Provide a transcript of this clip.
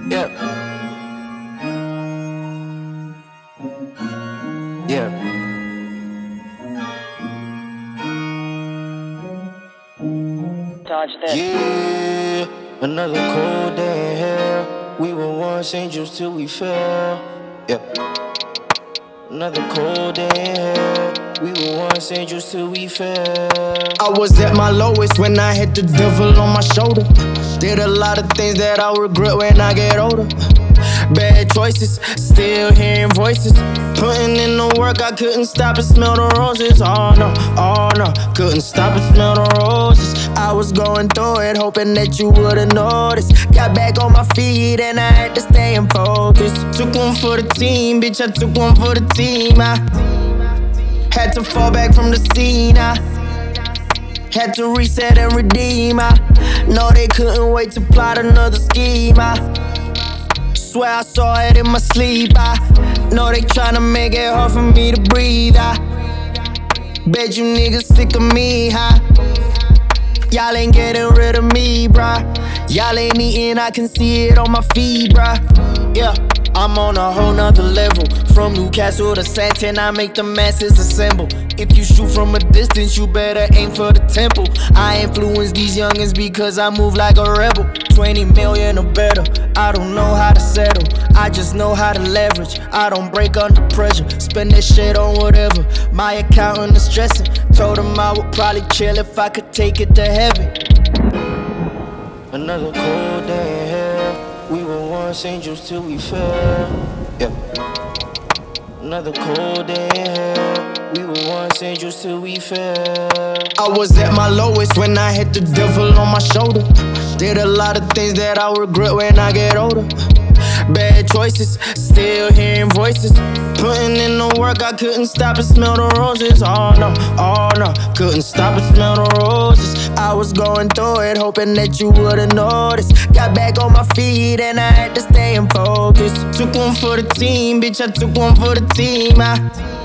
Yeah. Yeah. Dodge this. Yeah. Another cold day in hell. We were once angels till we fell. Yeah. Another cold day in hell. We were once angels till we fell. I was at my lowest when I had the devil on my shoulder. Did a lot of things that I regret when I get older. Bad choices, still hearing voices. Putting in the work, I couldn't stop and smell the roses. Oh no, couldn't stop and smell the roses. I was going through it, hoping that you would've noticed. Got back on my feet and I had to stay in focus. Took one for the team, bitch, I took one for the team. I had to fall back from the scene. I had to reset and redeem. I know they couldn't wait to plot another scheme. I swear I saw it in my sleep. I know they tryna make it hard for me to breathe. I bet you niggas sick of me, huh? Y'all ain't getting rid of me, bruh. Y'all ain't eating, I can see it on my feed, bruh. Yeah, I'm on a whole nother level. From Newcastle to Santan, I make the masses assemble. If you shoot from a distance, you better aim for the temple. I influence these youngins because I move like a rebel. 20 million or better, I don't know how to settle. I just know how to leverage, I don't break under pressure. Spend that shit on whatever, my accountant is stressing. Told him I would probably chill if I could take it to heaven. Another cold day in hell. We were once angels till we fell. Yeah. Another cold day in hell. We were once angels till we fell. I was at my lowest when I had the devil on my shoulder. Did a lot of things that I regret when I get older. Bad choices, still hearing voices. Putting in the work, I couldn't stop and smell the roses. Oh no, couldn't stop and smell the roses. I was going through it, hoping that you would've noticed. Got back on my feet and I had to stay in focus. Took one for the team, bitch, I took one for the team. I